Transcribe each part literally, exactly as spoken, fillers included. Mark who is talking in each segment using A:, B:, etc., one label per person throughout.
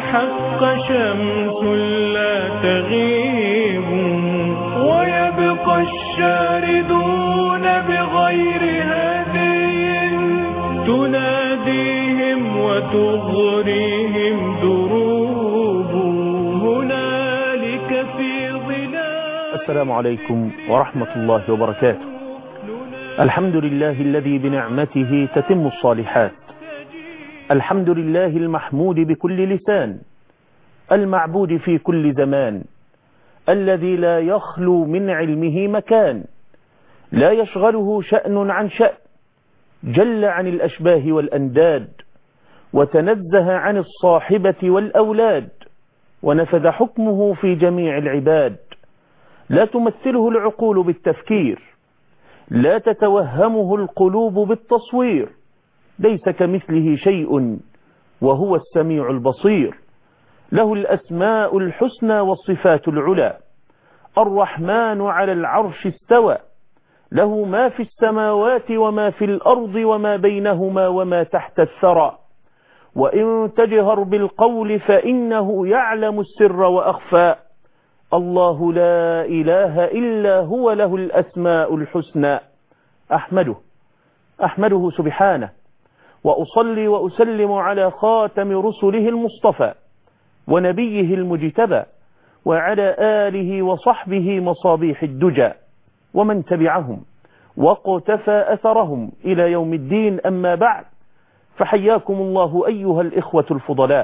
A: الحق شمس لا تغيب ويبقى الشاردون بغير هدي تناديهم وتغريهم دروب هنالك في ظلال.
B: السلام عليكم ورحمة الله وبركاته. الحمد لله الذي بنعمته تتم الصالحات، الحمد لله المحمود بكل لسان، المعبود في كل زمان، الذي لا يخلو من علمه مكان، لا يشغله شأن عن شأن، جل عن الأشباه والأنداد، وتنزه عن الصاحبة والأولاد، ونفذ حكمه في جميع العباد. لا تمثله العقول بالتفكير، لا تتوهمه القلوب بالتصوير، ليس كمثله شيء وهو السميع البصير. له الأسماء الحسنى والصفات العلى، الرحمن على العرش استوى، له ما في السماوات وما في الأرض وما بينهما وما تحت الثرى. وإن تجهر بالقول فإنه يعلم السر وأخفى. الله لا إله إلا هو، له الأسماء الحسنى. أحمده أحمده سبحانه، وأصلي وأسلم على خاتم رسله المصطفى ونبيه المجتبى، وعلى آله وصحبه مصابيح الدجى، ومن تبعهم واقتفى أثرهم إلى يوم الدين. أما بعد، فحياكم الله أيها الإخوة الفضلاء،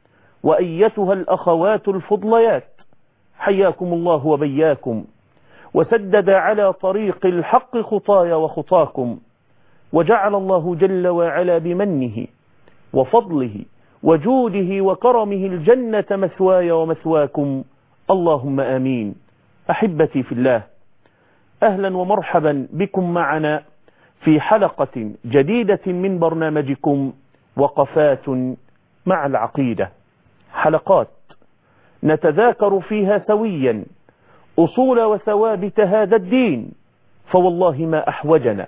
B: وأيتها الأخوات الفضليات، حياكم الله وبياكم، وسدد على طريق الحق خطايا وخطاكم، وجعل الله جل وعلا بمنه وفضله وجوده وكرمه الجنة مثواي ومثواكم، اللهم آمين. أحبتي في الله، أهلا ومرحبا بكم معنا في حلقة جديدة من برنامجكم وقفات مع العقيدة. حلقات نتذاكر فيها سويا أصول وثوابت هذا الدين، فوالله ما أحوجنا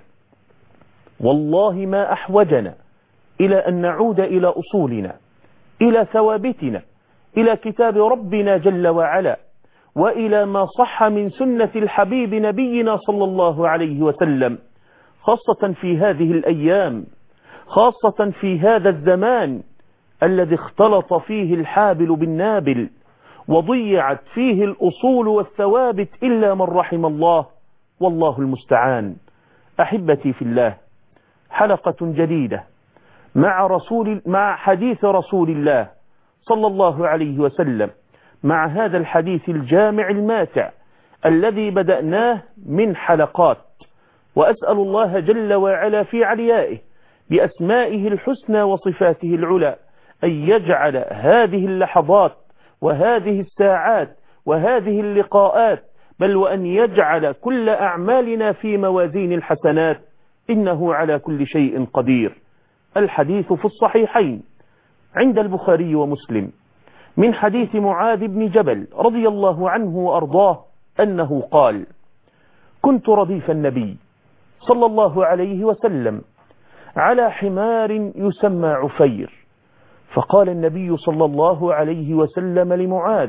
B: والله ما أحوجنا إلى أن نعود إلى أصولنا، إلى ثوابتنا، إلى كتاب ربنا جل وعلا، وإلى ما صح من سنة الحبيب نبينا صلى الله عليه وسلم، خاصة في هذه الأيام، خاصة في هذا الزمان الذي اختلط فيه الحابل بالنابل، وضيعت فيه الأصول والثوابت إلا من رحم الله، والله المستعان. أحبتي في الله، حلقة جديدة مع رسول مع حديث رسول الله صلى الله عليه وسلم، مع هذا الحديث الجامع الماتع الذي بدأناه من حلقات. وأسأل الله جل وعلا في عليائه بأسمائه الحسنى وصفاته العلى أن يجعل هذه اللحظات وهذه الساعات وهذه اللقاءات، بل وأن يجعل كل أعمالنا في موازين الحسنات، إنه على كل شيء قدير. الحديث في الصحيحين عند البخاري ومسلم من حديث معاذ بن جبل رضي الله عنه وأرضاه أنه قال: كنت رديف النبي صلى الله عليه وسلم على حمار يسمى عفير، فقال النبي صلى الله عليه وسلم لمعاذ: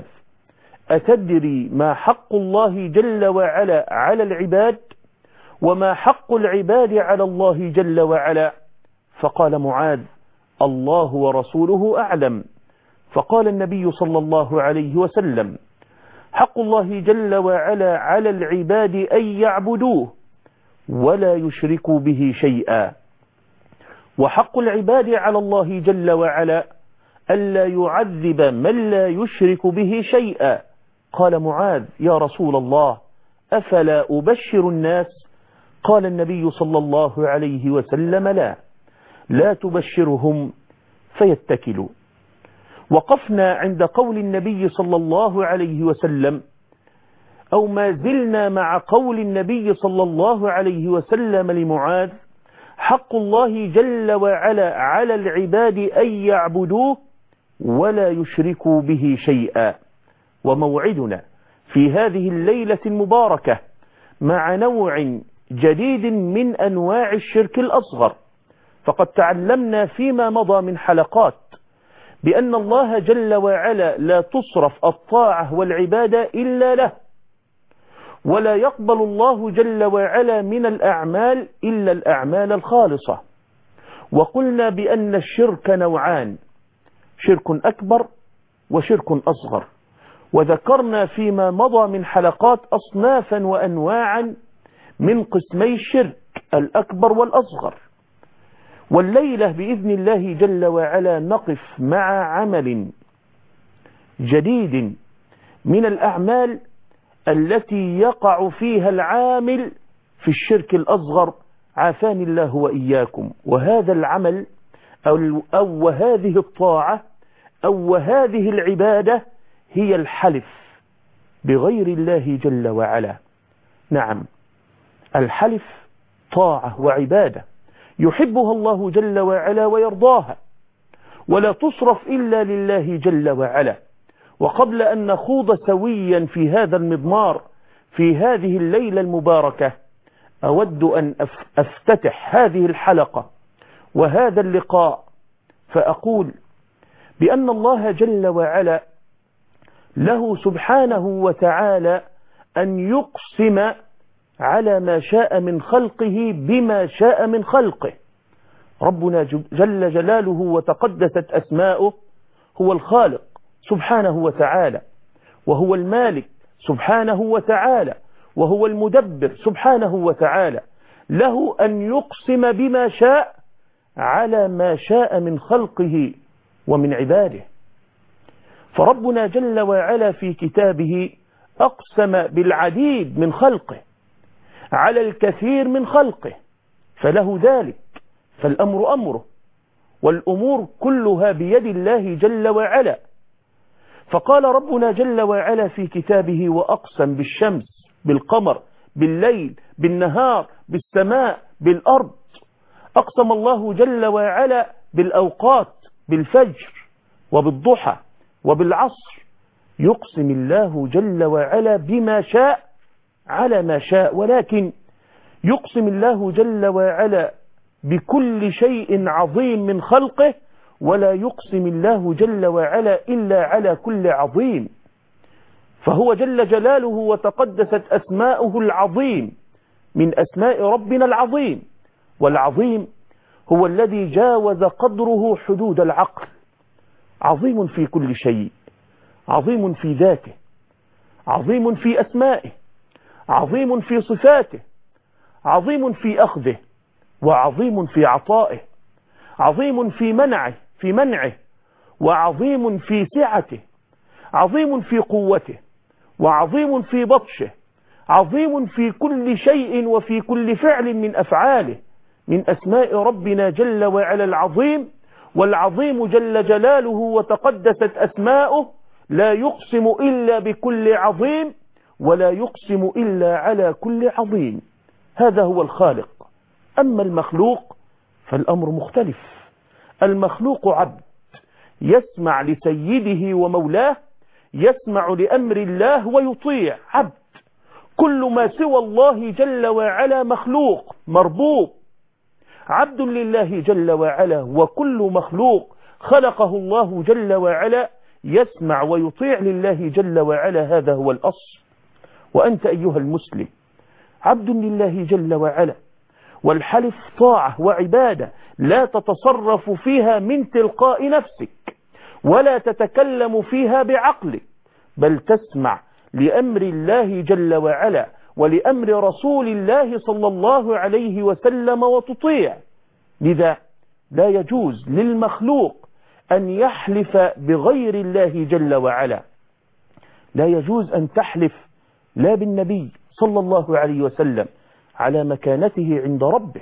B: أتدري ما حق الله جل وعلا على العباد وما حق العباد على الله جل وعلا؟ فقال معاذ: الله ورسوله أعلم. فقال النبي صلى الله عليه وسلم: حق الله جل وعلا على العباد أن يعبدوه ولا يشركوا به شيئا، وحق العباد على الله جل وعلا ألا يعذب من لا يشرك به شيئا. قال معاذ: يا رسول الله، أفلا أبشر الناس؟ قال النبي صلى الله عليه وسلم: لا لا تبشرهم فيتكلوا. وقفنا عند قول النبي صلى الله عليه وسلم، أو ما زلنا مع قول النبي صلى الله عليه وسلم لمعاذ: حق الله جل وعلا على العباد أن يعبدوه ولا يشركوا به شيئا. وموعدنا في هذه الليلة المباركة مع نوع جديد من أنواع الشرك الأصغر. فقد تعلمنا فيما مضى من حلقات بأن الله جل وعلا لا تصرف الطاعة والعبادة إلا له، ولا يقبل الله جل وعلا من الأعمال إلا الأعمال الخالصة. وقلنا بأن الشرك نوعان، شرك أكبر وشرك أصغر، وذكرنا فيما مضى من حلقات أصنافا وأنواعا من قسمي الشرك الأكبر والأصغر. والليلة بإذن الله جل وعلا نقف مع عمل جديد من الأعمال التي يقع فيها العامل في الشرك الأصغر، عافاني الله وإياكم. وهذا العمل أو, أو وهذه الطاعة أو وهذه العبادة هي الحلف بغير الله جل وعلا. نعم، الحلف طاعة وعبادة يحبها الله جل وعلا ويرضاها، ولا تصرف إلا لله جل وعلا. وقبل أن نخوض سويا في هذا المضمار في هذه الليلة المباركة، أود أن أفتتح هذه الحلقة وهذا اللقاء فأقول بأن الله جل وعلا له سبحانه وتعالى أن يقسم على ما شاء من خلقه بما شاء من خلقه. ربنا جل جلاله وتقدست أسماؤه هو الخالق سبحانه وتعالى، وهو المالك سبحانه وتعالى، وهو المدبر سبحانه وتعالى. له أن يقسم بما شاء على ما شاء من خلقه ومن عباده. فربنا جل وعلا في كتابه أقسم بالعديد من خلقه على الكثير من خلقه، فله ذلك، فالأمر أمره، والأمور كلها بيد الله جل وعلا. فقال ربنا جل وعلا في كتابه وأقسم بالشمس، بالقمر، بالليل، بالنهار، بالسماء، بالأرض. أقسم الله جل وعلا بالأوقات، بالفجر وبالضحى وبالعصر. يقسم الله جل وعلا بما شاء على ما شاء، ولكن يقسم الله جل وعلا بكل شيء عظيم من خلقه، ولا يقسم الله جل وعلا إلا على كل عظيم. فهو جل جلاله وتقدست أسماؤه العظيم من أسماء ربنا العظيم. والعظيم هو الذي جاوز قدره حدود العقل، عظيم في كل شيء، عظيم في ذاته، عظيم في أسمائه، عظيم في صفاته، عظيم في أخذه، وعظيم في عطائه، عظيم في منعه في منعه وعظيم في سعته، عظيم في قوته، وعظيم في بطشه، عظيم في كل شيء وفي كل فعل من أفعاله. من أسماء ربنا جل وعلا العظيم. والعظيم جل جلاله وتقدست أسماؤه لا يقسم إلا بكل عظيم، ولا يقسم إلا على كل عظيم. هذا هو الخالق. أما المخلوق فالأمر مختلف. المخلوق عبد يسمع لسيده ومولاه، يسمع لأمر الله ويطيع، عبد. كل ما سوى الله جل وعلا مخلوق مربوب، عبد لله جل وعلا. وكل مخلوق خلقه الله جل وعلا يسمع ويطيع لله جل وعلا. هذا هو الأصل. وأنت أيها المسلم عبد لله جل وعلا، والحلف طاعة وعبادة لا تتصرف فيها من تلقاء نفسك، ولا تتكلم فيها بعقلك، بل تسمع لأمر الله جل وعلا ولأمر رسول الله صلى الله عليه وسلم وتطيع. لذا لا يجوز للمخلوق أن يحلف بغير الله جل وعلا. لا يجوز أن تحلف لا بالنبي صلى الله عليه وسلم على مكانته عند ربه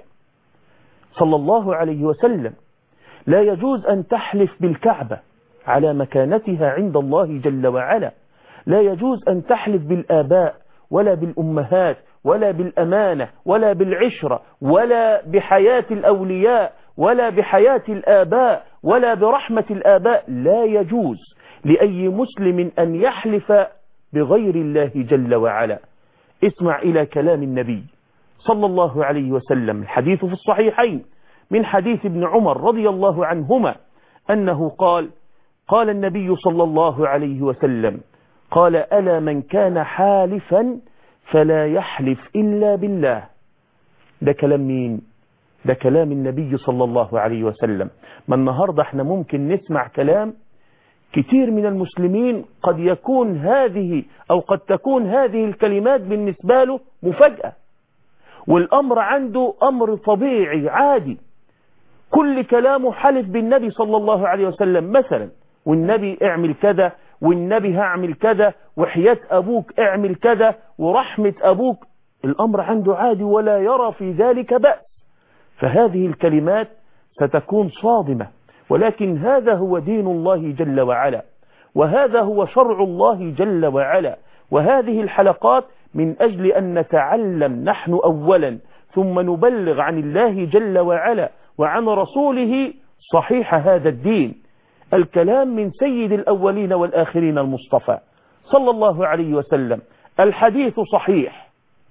B: صلى الله عليه وسلم. لا يجوز أن تحلف بالكعبة على مكانتها عند الله جل وعلا. لا يجوز أن تحلف بالآباء ولا بالأمهات ولا بالأمانة ولا بالعشرة ولا بحياة الأولياء ولا بحياة الآباء ولا برحمة الآباء. لا يجوز لأي مسلم أن يحلف بغير الله جل وعلا. اسمع إلى كلام النبي صلى الله عليه وسلم. الحديث في الصحيحين من حديث ابن عمر رضي الله عنهما أنه قال: قال النبي صلى الله عليه وسلم قال ألا من كان حالفا فلا يحلف إلا بالله. ده كلام مين؟ ده كلام النبي صلى الله عليه وسلم. ما النهاردة احنا ممكن نسمع كلام كتير من المسلمين قد يكون هذه أو قد تكون هذه الكلمات بالنسبة له مفاجأة، والأمر عنده أمر طبيعي عادي، كل كلامه حلف بالنبي صلى الله عليه وسلم مثلا، والنبي اعمل كذا، والنبي هعمل كذا، وحياة أبوك اعمل كذا، ورحمة أبوك. الأمر عنده عادي ولا يرى في ذلك بأس، فهذه الكلمات ستكون صادمة، ولكن هذا هو دين الله جل وعلا، وهذا هو شرع الله جل وعلا. وهذه الحلقات من أجل أن نتعلم نحن أولا، ثم نبلغ عن الله جل وعلا وعن رسوله صحيح هذا الدين. الكلام من سيد الأولين والآخرين المصطفى صلى الله عليه وسلم. الحديث صحيح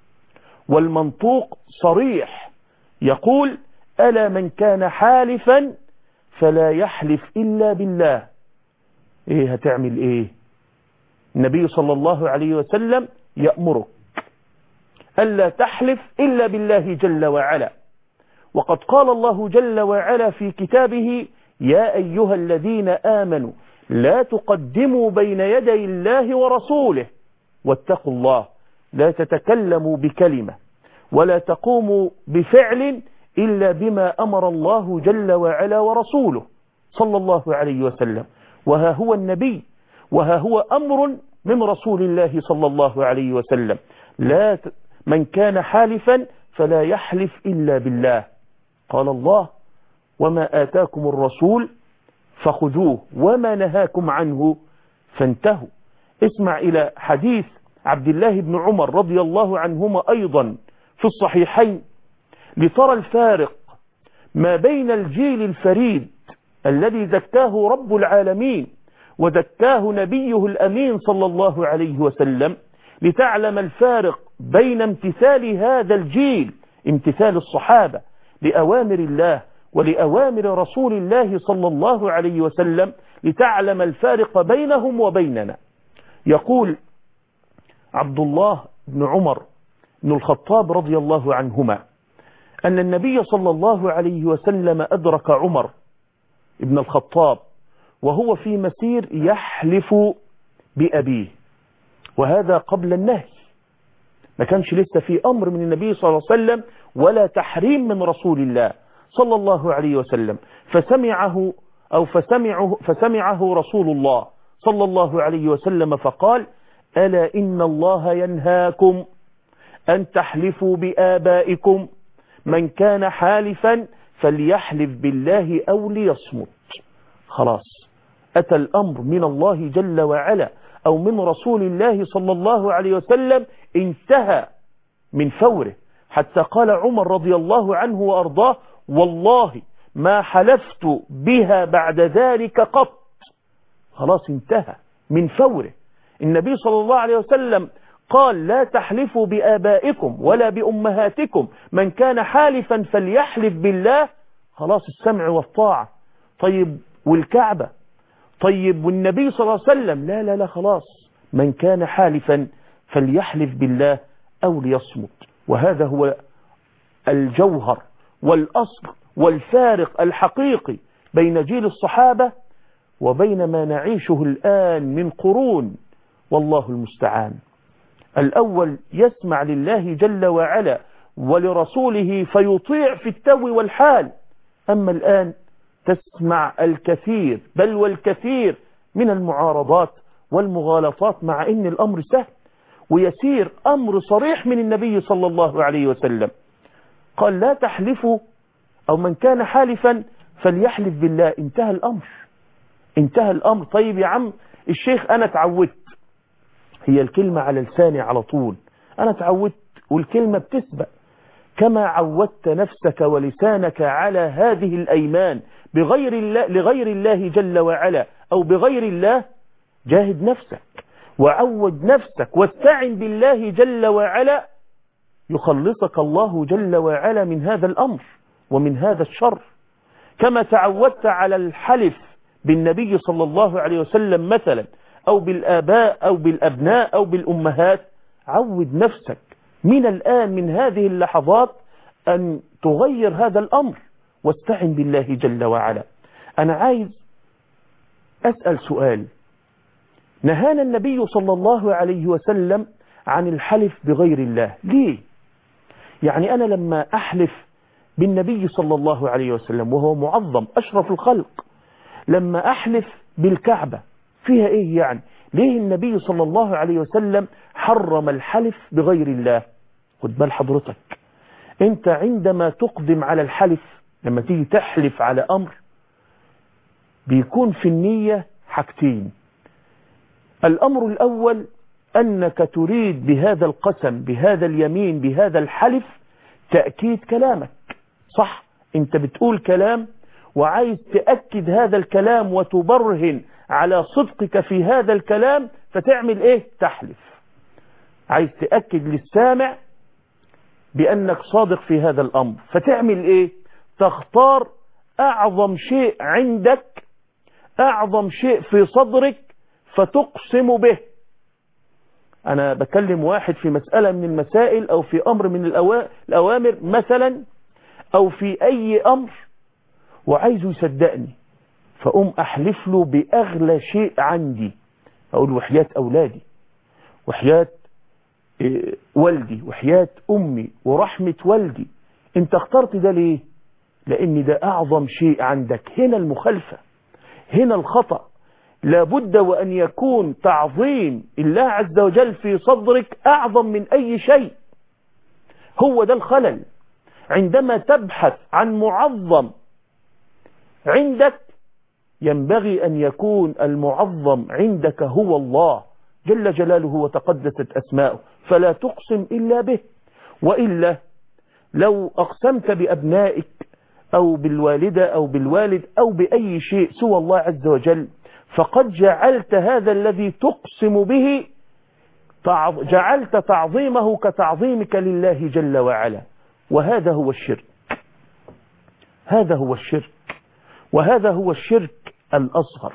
B: والمنطوق صريح، يقول ألا من كان حالفا فلا يحلف إلا بالله. إيه هتعمل إيه؟ النبي صلى الله عليه وسلم يأمرك ألا تحلف إلا بالله جل وعلا. وقد قال الله جل وعلا في كتابه يا أيها الذين آمنوا لا تقدموا بين يدي الله ورسوله واتقوا الله، لا تتكلموا بكلمة ولا تقوموا بفعل إلا بما أمر الله جل وعلا ورسوله صلى الله عليه وسلم. وها هو النبي، وها هو أمر من رسول الله صلى الله عليه وسلم. لا ت... من كان حالفا فلا يحلف إلا بالله. قال الله وما آتاكم الرسول فخذوه وما نهاكم عنه فانتهوا. اسمع إلى حديث عبد الله بن عمر رضي الله عنهما أيضا في الصحيحين لترى الفارق ما بين الجيل الفريد الذي زكاه رب العالمين وزكاه نبيه الأمين صلى الله عليه وسلم، لتعلم الفارق بين امتثال هذا الجيل، امتثال الصحابة لأوامر الله ولأوامر رسول الله صلى الله عليه وسلم، لتعلم الفارق بينهم وبيننا. يقول عبد الله بن عمر بن الخطاب رضي الله عنهما أن النبي صلى الله عليه وسلم أدرك عمر بن الخطاب وهو في مسير يحلف بأبيه، وهذا قبل النهي، ما كانش لسه في أمر من النبي صلى الله عليه وسلم ولا تحريم من رسول الله صلى الله عليه وسلم. فسمعه أو فسمعه, فسمعه رسول الله صلى الله عليه وسلم فقال ألا إن الله ينهاكم أن تحلفوا بآبائكم، من كان حالفا فليحلف بالله أو ليصمت. خلاص أتى الأمر من الله جل وعلا أو من رسول الله صلى الله عليه وسلم، انتهى من فوره، حتى قال عمر رضي الله عنه وأرضاه والله ما حلفت بها بعد ذلك قط. خلاص انتهى من فوره. النبي صلى الله عليه وسلم قال لا تحلفوا بآبائكم ولا بأمهاتكم، من كان حالفا فليحلف بالله. خلاص السمع والطاعة. طيب والكعبة؟ طيب والنبي صلى الله عليه وسلم؟ لا لا لا خلاص، من كان حالفا فليحلف بالله أو ليصمت. وهذا هو الجوهر والأصل والفارق الحقيقي بين جيل الصحابة وبين ما نعيشه الآن من قرون، والله المستعان. الأول يسمع لله جل وعلا ولرسوله فيطيع في التو والحال، أما الآن تسمع الكثير بل والكثير من المعارضات والمغالطات، مع أن الأمر سهل ويسير، أمر صريح من النبي صلى الله عليه وسلم. قال لا تحلفوا أو من كان حالفا فليحلف بالله. انتهى الأمر، انتهى الأمر. طيب يا عم الشيخ أنا تعودت، هي الكلمة على لساني على طول، أنا تعودت والكلمة بتسبق. كما عودت نفسك ولسانك على هذه الأيمان بغير الله لغير الله جل وعلا أو بغير الله، جاهد نفسك وعود نفسك واستعن بالله جل وعلا، يخلصك الله جل وعلا من هذا الأمر ومن هذا الشر. كما تعودت على الحلف بالنبي صلى الله عليه وسلم مثلا، أو بالآباء أو بالأبناء أو بالأمهات، عود نفسك من الآن من هذه اللحظات أن تغير هذا الأمر، واستعن بالله جل وعلا. أنا عايز أسأل سؤال. نهانا النبي صلى الله عليه وسلم عن الحلف بغير الله، ليه؟ يعني أنا لما أحلف بالنبي صلى الله عليه وسلم وهو معظم أشرف الخلق، لما أحلف بالكعبة فيها إيه يعني؟ ليه النبي صلى الله عليه وسلم حرم الحلف بغير الله؟ خد بال حضرتك، أنت عندما تقدم على الحلف، لما تيجي تحلف على أمر، بيكون في النية حاجتين. الأمر الأول أنك تريد بهذا القسم، بهذا اليمين، بهذا الحلف تأكيد كلامك، صح؟ أنت بتقول كلام وعايز تأكد هذا الكلام وتبرهن على صدقك في هذا الكلام، فتعمل إيه؟ تحلف. عايز تأكد للسامع بأنك صادق في هذا الأمر، فتعمل إيه؟ تختار أعظم شيء عندك، أعظم شيء في صدرك، فتقسم به. أنا بكلم واحد في مسألة من المسائل أو في أمر من الأوامر مثلا، أو في أي أمر، وعايزه يصدقني، فأقوم أحلف له بأغلى شيء عندي، أقول وحياة أولادي، وحياة والدي، وحياة أمي، ورحمة والدي. أنت اخترت ده ليه؟ لأن ده أعظم شيء عندك. هنا المخالفة، هنا الخطأ. لابد وأن يكون تعظيم الله عز وجل في صدرك أعظم من أي شيء. هو ده الخلل. عندما تبحث عن معظم عندك، ينبغي أن يكون المعظم عندك هو الله جل جلاله وتقدست أسماؤه، فلا تقسم إلا به. وإلا لو أقسمت بأبنائك أو بالوالدة أو بالوالد أو بأي شيء سوى الله عز وجل، فقد جعلت هذا الذي تقسم به، جعلت تعظيمه كتعظيمك لله جل وعلا، وهذا هو الشرك. هذا هو الشرك، وهذا هو الشرك الأصغر.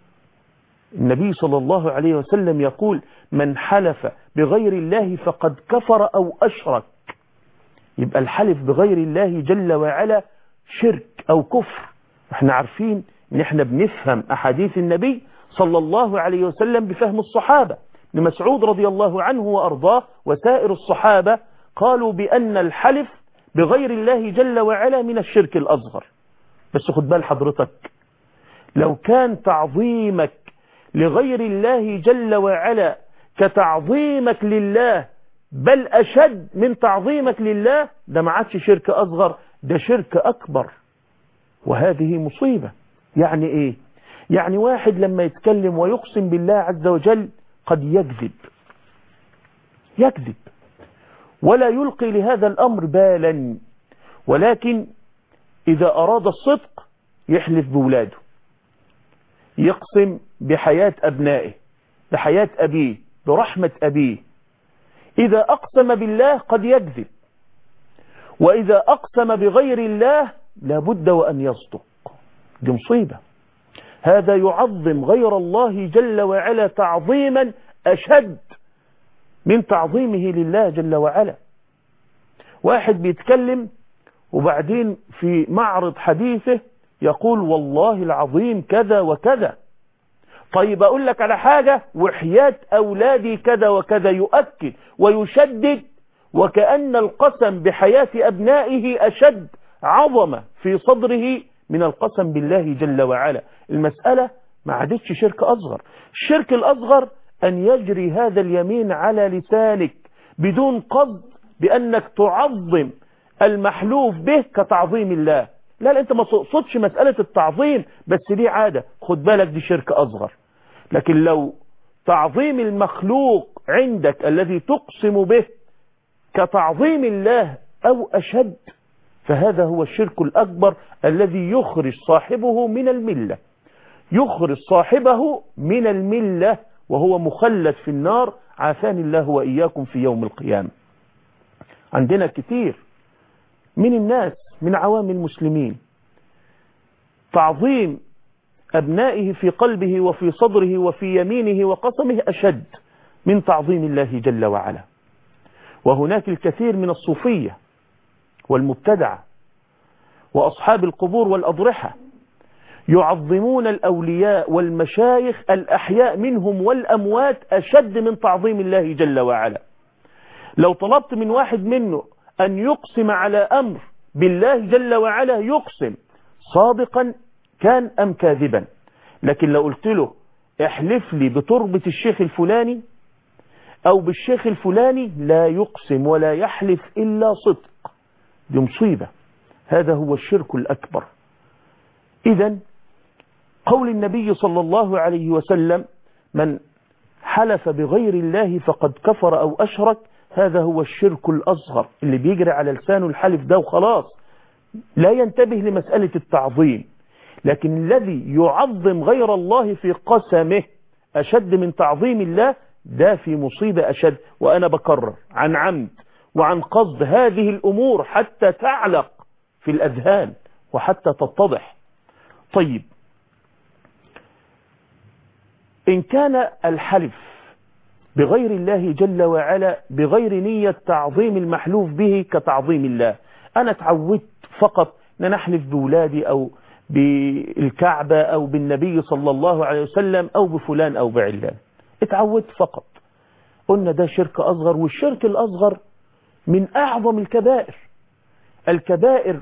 B: النبي صلى الله عليه وسلم يقول: من حلف بغير الله فقد كفر أو أشرك. يبقى الحلف بغير الله جل وعلا شرك أو كفر. احنا عارفين ان احنا بنفهم أحاديث النبي صلى الله عليه وسلم بفهم الصحابة. ابن مسعود رضي الله عنه وأرضاه وسائر الصحابة قالوا بأن الحلف بغير الله جل وعلا من الشرك الأصغر. بس خد بال حضرتك، لو كان تعظيمك لغير الله جل وعلا كتعظيمك لله، بل أشد من تعظيمك لله، ده ما عادش شرك أصغر، ده شرك أكبر، وهذه مصيبة. يعني إيه؟ يعني واحد لما يتكلم ويقسم بالله عز وجل قد يكذب يكذب ولا يلقي لهذا الأمر بالا، ولكن إذا أراد الصدق يحلف بولاده، يقسم بحياة أبنائه، بحياة أبيه، برحمة أبيه. إذا أقسم بالله قد يكذب، وإذا أقسم بغير الله لابد وأن يصدق. دي مصيبة. هذا يعظم غير الله جل وعلا تعظيما أشد من تعظيمه لله جل وعلا. واحد بيتكلم وبعدين في معرض حديثه يقول: والله العظيم كذا وكذا. طيب أقول لك على حاجة، وحياة أولادي كذا وكذا، يؤكد ويشدد، وكأن القسم بحياة أبنائه أشد عظمة في صدره من القسم بالله جل وعلا. المسألة ما عادتش شرك أصغر. الشرك الأصغر أن يجري هذا اليمين على لسانك بدون قصد بأنك تعظم المحلوف به كتعظيم الله. لا لا، أنت ما تقصدش مسألة التعظيم، بس دي عادة، خد بالك، دي شرك أصغر. لكن لو تعظيم المخلوق عندك الذي تقسم به كتعظيم الله أو أشد، فهذا هو الشرك الأكبر الذي يخرج صاحبه من الملة، يخرج صاحبه من الملة، وهو مخلد في النار، عافاني الله وإياكم في يوم القيامة. عندنا كثير من الناس من عوام المسلمين تعظيم أبنائه في قلبه وفي صدره وفي يمينه وقسمه أشد من تعظيم الله جل وعلا. وهناك الكثير من الصوفية والمبتدعة وأصحاب القبور والأضرحة يعظمون الأولياء والمشايخ الأحياء منهم والأموات أشد من تعظيم الله جل وعلا. لو طلبت من واحد منه أن يقسم على أمر بالله جل وعلا يقسم صادقا كان أم كاذبا، لكن لو قلت له احلف لي بتربة الشيخ الفلاني أو بالشيخ الفلاني لا يقسم ولا يحلف إلا صدق. دي مصيبة، هذا هو الشرك الأكبر. إذن قول النبي صلى الله عليه وسلم من حلف بغير الله فقد كفر أو أشرك، هذا هو الشرك الأصغر اللي بيجري على لسانه الحلف ده وخلاص، لا ينتبه لمسألة التعظيم. لكن الذي يعظم غير الله في قسمه أشد من تعظيم الله، ده في مصيبة أشد. وأنا بكرر عن عمد وعن قصد هذه الأمور حتى تعلق في الأذهان وحتى تتضح. طيب، إن كان الحلف بغير الله جل وعلا بغير نية تعظيم المحلوف به كتعظيم الله، أنا تعودت فقط أن نحلف بولادي أو بالكعبة أو بالنبي صلى الله عليه وسلم أو بفلان أو بعلان، اتعودت فقط. قلنا ده شرك أصغر، والشرك الأصغر من أعظم الكبائر. الكبائر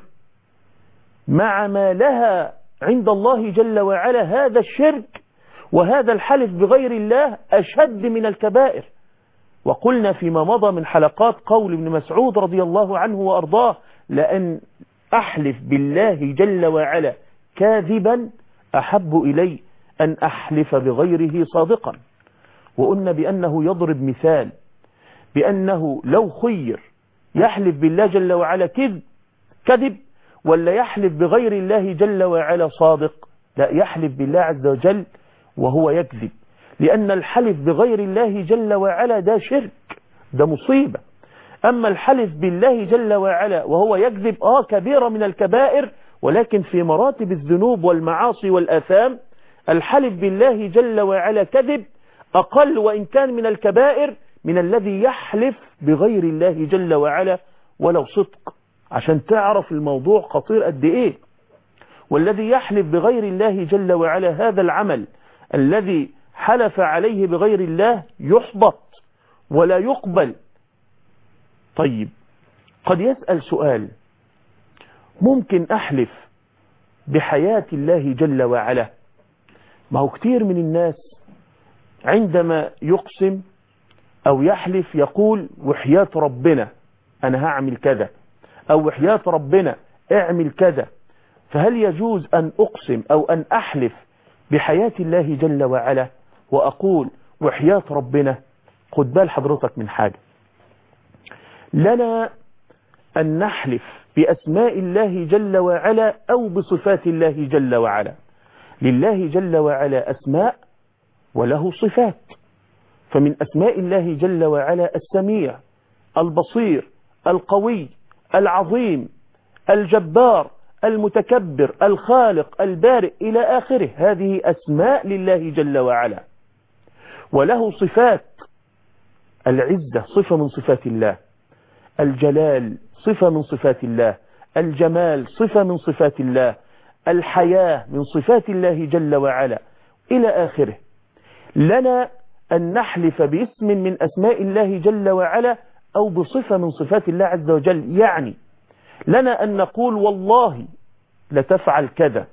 B: مع ما لها عند الله جل وعلا هذا الشرك وهذا الحلف بغير الله أشد من الكبائر. وقلنا فيما مضى من حلقات قول ابن مسعود رضي الله عنه وأرضاه: لأن أحلف بالله جل وعلا كاذبا أحب إلي أن أحلف بغيره صادقا. وقلنا بأنه يضرب مثال بأنه لو خير يحلف بالله جل وعلا كذب كذب ولا يحلف بغير الله جل وعلا صادق، لا، يحلف بالله عز وجل وهو يكذب، لأن الحلف بغير الله جل وعلا ده شرك، ده مصيبة. أما الحلف بالله جل وعلا وهو يكذب آه كبيرة من الكبائر، ولكن في مراتب الذنوب والمعاصي والآثام الحلف بالله جل وعلا كذب أقل وإن كان من الكبائر من الذي يحلف بغير الله جل وعلا ولو صدق، عشان تعرف الموضوع خطير قد إيه. والذي يحلف بغير الله جل وعلا هذا العمل الذي حلف عليه بغير الله يحبط ولا يقبل. طيب، قد يسأل سؤال: ممكن أحلف بحياة الله جل وعلا؟ ما هو كتير من الناس عندما يقسم أو يحلف يقول وحياة ربنا أنا هعمل كذا، أو وحياة ربنا اعمل كذا. فهل يجوز أن أقسم أو أن أحلف بحياة الله جل وعلا وأقول وحياة ربنا؟ خد بال حضرتك من حاجة، لنا أن نحلف بأسماء الله جل وعلا أو بصفات الله جل وعلا. لله جل وعلا أسماء وله صفات، فمن أسماء الله جل وعلا السميع، البصير، القوي، العظيم، الجبار، المتكبر، الخالق، البارئ إلى آخره. هذه أسماء لله جل وعلا. وله صفات: العزة صفة من صفات الله، الجلال صفة من صفات الله، الجمال صفة من صفات الله، الحياة من صفات الله جل وعلا إلى آخره. لنا أن نحلف باسم من أسماء الله جل وعلا أو بصفة من صفات الله عز وجل. يعني لنا أن نقول والله لتفعل كذا،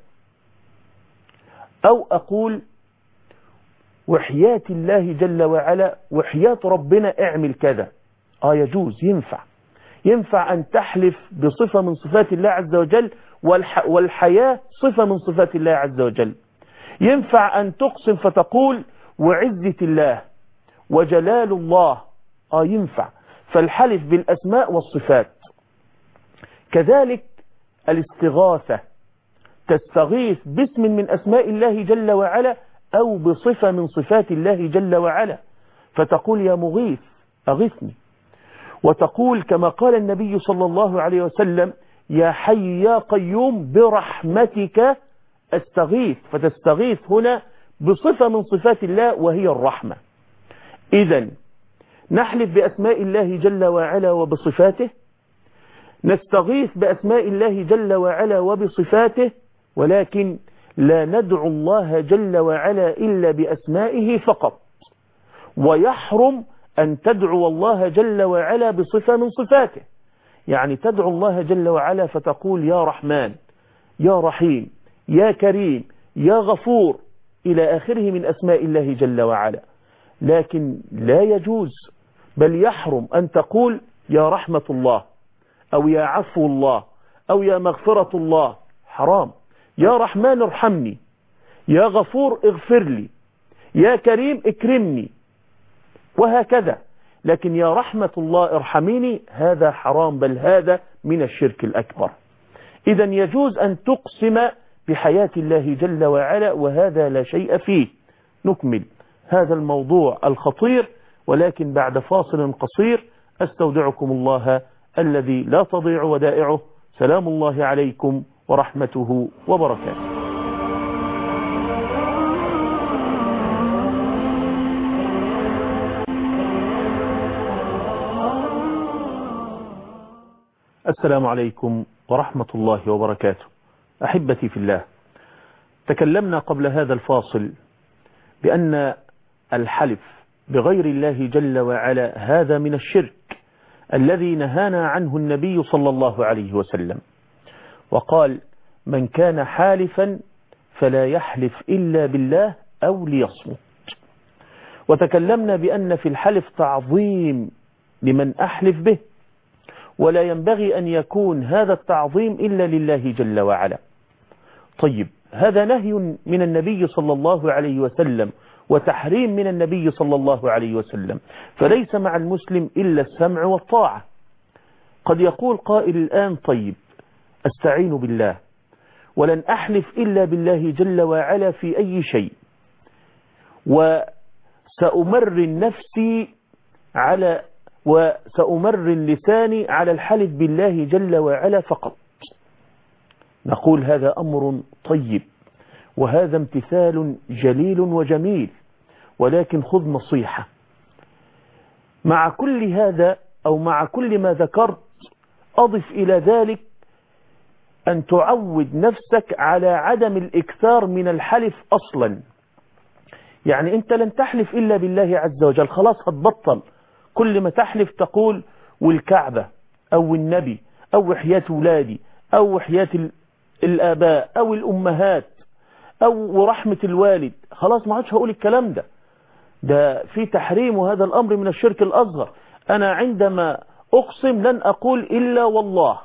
B: أو أقول وحياة الله جل وعلا وحياة ربنا اعمل كذا. آه يجوز، ينفع ينفع أن تحلف بصفة من صفات الله عز وجل، والح والحياة صفة من صفات الله عز وجل. ينفع أن تقسم فتقول وعزة الله وجلال الله، آه ينفع. فالحلف بالأسماء والصفات. كذلك الاستغاثة، تستغيث باسم من أسماء الله جل وعلا أو بصفة من صفات الله جل وعلا، فتقول يا مغيث أغثني. وتقول كما قال النبي صلى الله عليه وسلم: يا حي يا قيوم برحمتك أستغيث، فتستغيث هنا بصفة من صفات الله وهي الرحمة. إذن نحلف بأسماء الله جل وعلا وبصفاته، نستغيث بأسماء الله جل وعلا وبصفاته، ولكن لا ندعو الله جل وعلا إلا بأسمائه فقط. ويحرم أن تدعو الله جل وعلا بصفة من صفاته، يعني تدعو الله جل وعلا فتقول يا رحمن، يا رحيم، يا كريم، يا غفور إلى آخره من أسماء الله جل وعلا، لكن لا يجوز بل يحرم أن تقول يا رحمة الله أو يا عفو الله أو يا مغفرة الله، حرام. يا رحمن ارحمني، يا غفور اغفر لي، يا كريم اكرمني، وهكذا. لكن يا رحمة الله ارحميني هذا حرام، بل هذا من الشرك الأكبر. إذا يجوز أن تقسم بحياة الله جل وعلا، وهذا لا شيء فيه. نكمل هذا الموضوع الخطير ولكن بعد فاصل قصير. أستودعكم الله الذي لا تضيع ودائعه. سلام الله عليكم ورحمته وبركاته. السلام عليكم ورحمة الله وبركاته. أحبتي في الله، تكلمنا قبل هذا الفاصل بأن الحلف بغير الله جل وعلا هذا من الشرك الذي نهانا عنه النبي صلى الله عليه وسلم، وقال من كان حالفا فلا يحلف إلا بالله أو ليصمت. وتكلمنا بأن في الحلف تعظيم لمن أحلف به، ولا ينبغي أن يكون هذا التعظيم إلا لله جل وعلا. طيب، هذا نهي من النبي صلى الله عليه وسلم وتحريم من النبي صلى الله عليه وسلم، فليس مع المسلم إلا السمع والطاعة. قد يقول قائل الآن طيب أستعين بالله ولن أحلف إلا بالله جل وعلا في أي شيء، وسأمرن نفسي على وسأمرن لساني على الحلف بالله جل وعلا فقط. نقول هذا أمر طيب وهذا امتثال جليل وجميل، ولكن خذ نصيحة. مع كل هذا أو مع كل ما ذكرت أضف إلى ذلك أن تعود نفسك على عدم الإكثار من الحلف أصلا. يعني أنت لن تحلف إلا بالله عز وجل، خلاص هتبطل كل ما تحلف تقول والكعبة أو النبي أو وحياة ولادي أو وحياة الآباء أو الأمهات أو ورحمة الوالد، خلاص ما عادش هقول الكلام ده، ده في تحريم، وهذا الأمر من الشرك الأصغر. أنا عندما أقسم لن أقول إلا والله.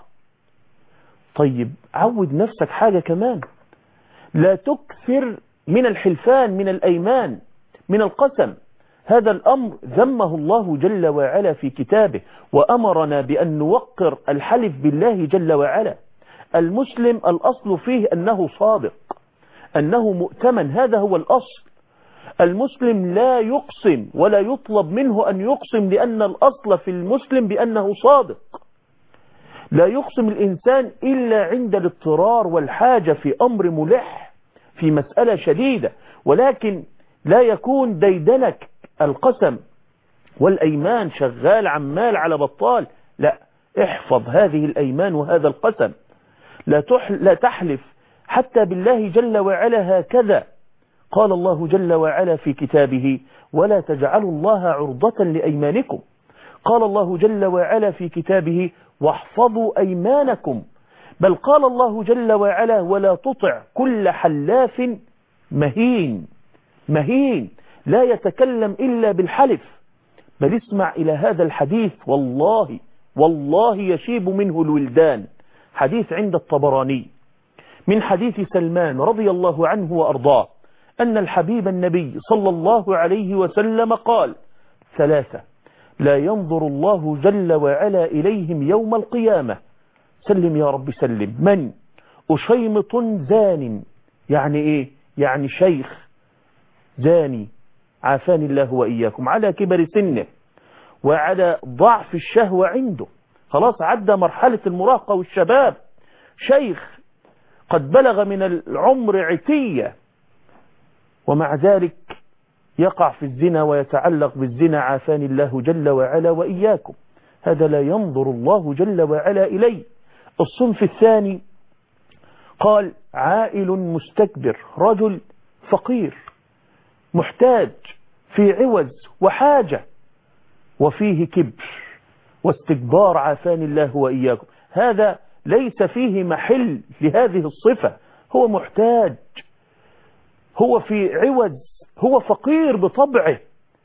B: طيب عود نفسك حاجة كمان، لا تكثر من الحلفان، من الأيمان، من القسم. هذا الأمر ذمه الله جل وعلا في كتابه، وأمرنا بأن نوقر الحلف بالله جل وعلا. المسلم الأصل فيه أنه صادق، أنه مؤتمن، هذا هو الأصل. المسلم لا يقسم ولا يطلب منه أن يقسم، لأن الأصل في المسلم بأنه صادق. لا يقسم الإنسان إلا عند الاضطرار والحاجة في أمر ملح، في مسألة شديدة، ولكن لا يكون ديدنك القسم والأيمان شغال عمال على بطال. لا، احفظ هذه الأيمان وهذا القسم. لا, لا تحلف حتى بالله جل وعلا هكذا. قال الله جل وعلا في كتابه ولا تجعلوا الله عرضة لأيمانكم. قال الله جل وعلا في كتابه واحفظوا أيمانكم. بل قال الله جل وعلا ولا تطع كل حلاف مهين، مهين لا يتكلم إلا بالحلف. بل اسمع إلى هذا الحديث، والله والله يشيب منه الولدان. حديث عند الطبراني من حديث سلمان رضي الله عنه وأرضاه أن الحبيب النبي صلى الله عليه وسلم قال ثلاثة لا ينظر الله جل وعلا إليهم يوم القيامة. سلم يا رب سلم. من؟ أشيمط زان. يعني إيه؟ يعني شيخ زاني، عافاني الله وإياكم، على كبر سنه وعلى ضعف الشهوة عنده، خلاص عدى مرحلة المراهقة والشباب، شيخ قد بلغ من العمر عتية، ومع ذلك يقع في الزنا ويتعلق بالزنا، عافاني الله جل وعلا وإياكم. هذا لا ينظر الله جل وعلا إليه. الصنف الثاني قال عائل مستكبر، رجل فقير محتاج في عوز وحاجة وفيه كبر واستكبار، عافاني الله وإياكم. هذا ليس فيه محل لهذه الصفة، هو محتاج، هو في عوز، هو فقير بطبعه،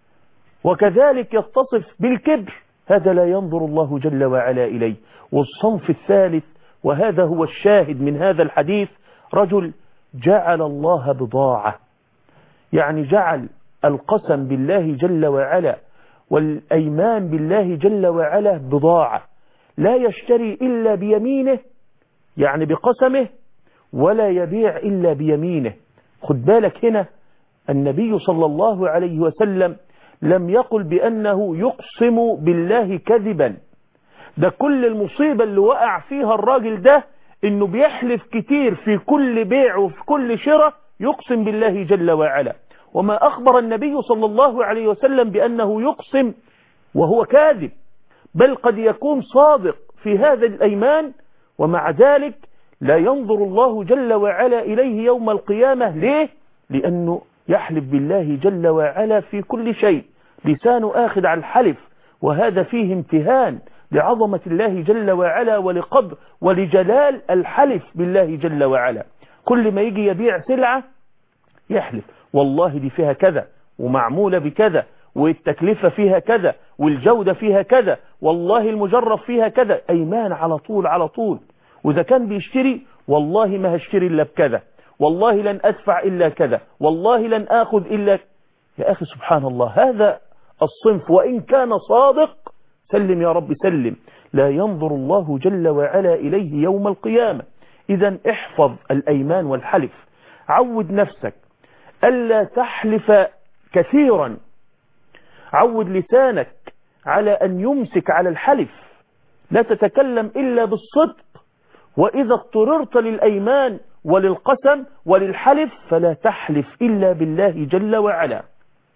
B: وكذلك يتصف بالكبر. هذا لا ينظر الله جل وعلا إليه. والصنف الثالث، وهذا هو الشاهد من هذا الحديث، رجل جعل الله بضاعة، يعني جعل القسم بالله جل وعلا والأيمان بالله جل وعلا بضاعة، لا يشتري إلا بيمينه، يعني بقسمه، ولا يبيع إلا بيمينه. خد بالك هنا النبي صلى الله عليه وسلم لم يقل بأنه يقسم بالله كذبا. ده كل المصيبة اللي وقع فيها الراجل ده انه بيحلف كتير في كل بيع وفي كل شراء يقسم بالله جل وعلا، وما أخبر النبي صلى الله عليه وسلم بأنه يقسم وهو كاذب، بل قد يكون صادق في هذا الأيمان، ومع ذلك لا ينظر الله جل وعلا إليه يوم القيامة. ليه؟ لأنه يحلف بالله جل وعلا في كل شيء، لسانه آخذ على الحلف، وهذا فيه امتهان لعظمة الله جل وعلا ولقدر ولجلال الحلف بالله جل وعلا. كل ما يجي يبيع سلعة يحلف والله دي فيها كذا ومعمولة بكذا والتكلفة فيها كذا والجودة فيها كذا، والله المجرب فيها كذا، أيمان على طول على طول. وإذا كان بيشتري والله ما هشتري إلا بكذا، والله لن أدفع إلا كذا، والله لن آخذ إلا. يا أخي سبحان الله، هذا الصنف وإن كان صادق، سلم يا رب سلم، لا ينظر الله جل وعلا إليه يوم القيامة. إذا احفظ الأيمان والحلف، عود نفسك ألا تحلف كثيرا، عود لسانك على أن يمسك على الحلف، لا تتكلم إلا بالصدق، وإذا اضطررت للأيمان وللقسم وللحلف فلا تحلف إلا بالله جل وعلا.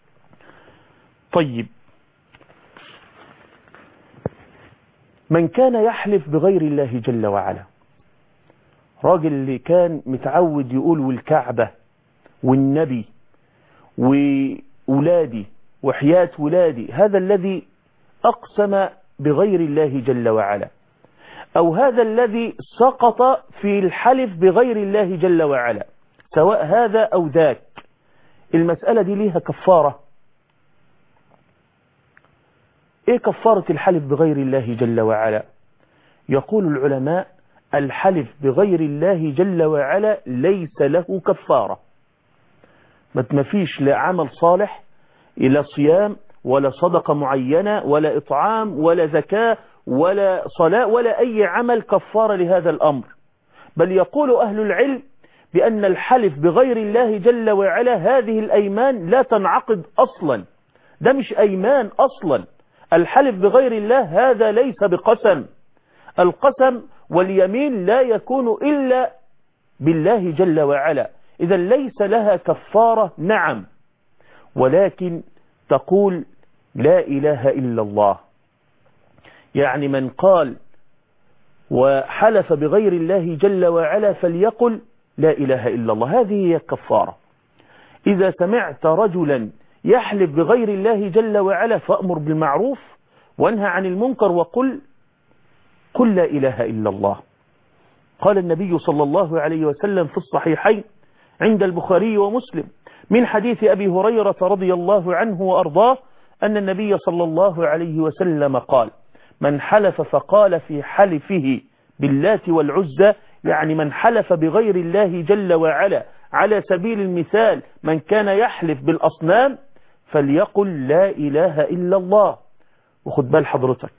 B: طيب، من كان يحلف بغير الله جل وعلا، راجل اللي كان متعود يقول والكعبة والنبي وولادي وحياة ولادي، هذا الذي أقسم بغير الله جل وعلا، أو هذا الذي سقط في الحلف بغير الله جل وعلا، سواء هذا أو ذاك، المسألة دي ليها كفارة. إيه كفارة الحلف بغير الله جل وعلا؟ يقول العلماء الحلف بغير الله جل وعلا ليس له كفارة. ما فيش لا عمل صالح إلى صيام ولا صدقة معينة ولا إطعام ولا زكاة ولا صلاة ولا أي عمل كفارة لهذا الأمر، بل يقول أهل العلم بأن الحلف بغير الله جل وعلا هذه الأيمان لا تنعقد أصلا، ده مش أيمان أصلا. الحلف بغير الله هذا ليس بقسم، القسم واليمين لا يكون إلا بالله جل وعلا، إذا ليس لها كفارة. نعم، ولكن تقول لا إله إلا الله، يعني من قال وحلف بغير الله جل وعلا فليقل لا إله إلا الله، هذه هي الكفارة. إذا سمعت رجلا يحلف بغير الله جل وعلا فأمر بالمعروف وانهى عن المنكر وقل قل لا إله إلا الله. قال النبي صلى الله عليه وسلم في الصحيحين عند البخاري ومسلم من حديث أبي هريرة رضي الله عنه وأرضاه أن النبي صلى الله عليه وسلم قال: من حلف فقال في حلفه باللات والعزى، يعني من حلف بغير الله جل وعلا على سبيل المثال من كان يحلف بالأصنام فليقل لا إله إلا الله. وخد بال حضرتك،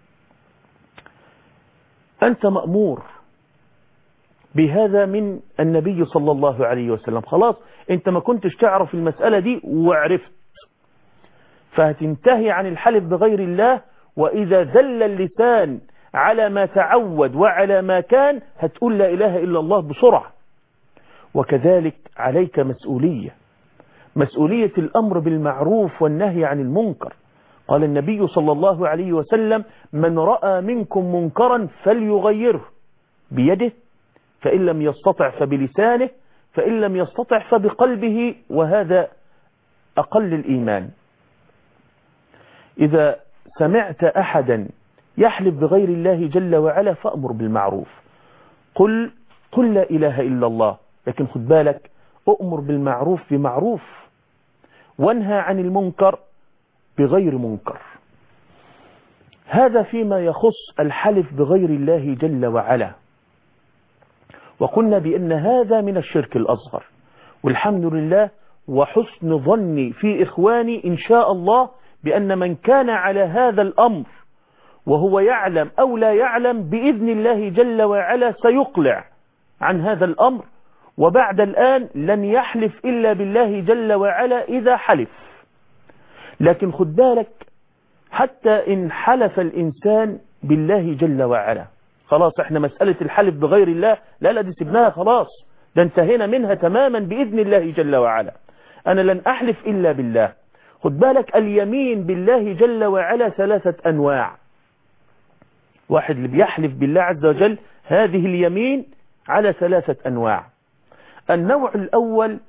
B: أنت مأمور بهذا من النبي صلى الله عليه وسلم، خلاص أنت ما كنتش تعرف المسألة دي وعرفت، فهتنتهي عن الحلف بغير الله، وإذا ذل اللسان على ما تعود وعلى ما كان هتقول لا إله إلا الله بسرعة، وكذلك عليك مسؤولية، مسؤولية الأمر بالمعروف والنهي عن المنكر. قال النبي صلى الله عليه وسلم: من رأى منكم منكرا فليغيره بيده، فإن لم يستطع فبلسانه، فإن لم يستطع فبقلبه، وهذا أقل الإيمان. إذا سمعت أحدا يحلف بغير الله جل وعلا فأمر بالمعروف، قل قل لا إله إلا الله، لكن خد بالك، أؤمر بالمعروف بمعروف، وانهى عن المنكر بغير منكر. هذا فيما يخص الحلف بغير الله جل وعلا. وقلنا بأن هذا من الشرك الأصغر، والحمد لله وحسن ظني في إخواني إن شاء الله بأن من كان على هذا الأمر وهو يعلم أو لا يعلم بإذن الله جل وعلا سيقلع عن هذا الأمر، وبعد الآن لن يحلف إلا بالله جل وعلا إذا حلف. لكن خد بالك، حتى إن حلف الإنسان بالله جل وعلا، خلاص احنا مسألة الحلف بغير الله لا لا دي سبناها خلاص، ده انتهينا منها تماما بإذن الله جل وعلا. أنا لن أحلف إلا بالله. خد بالك، اليمين بالله جل وعلا ثلاثة أنواع. واحد اللي بيحلف بالله عز وجل، هذه اليمين على ثلاثة أنواع. النوع الأول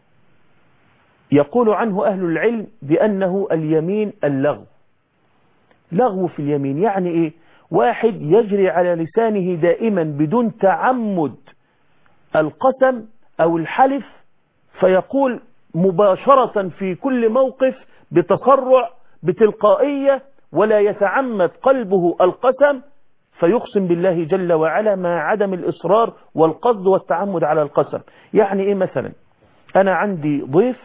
B: يقول عنه أهل العلم بأنه اليمين اللغو. لغو في اليمين يعني إيه؟ واحد يجري على لسانه دائما بدون تعمد القسم أو الحلف، فيقول مباشرة في كل موقف بتسرع بتلقائية، ولا يتعمد قلبه القسم، فيقسم بالله جل وعلا مع عدم الإصرار والقصد والتعمد على القسم. يعني إيه؟ مثلا أنا عندي ضيف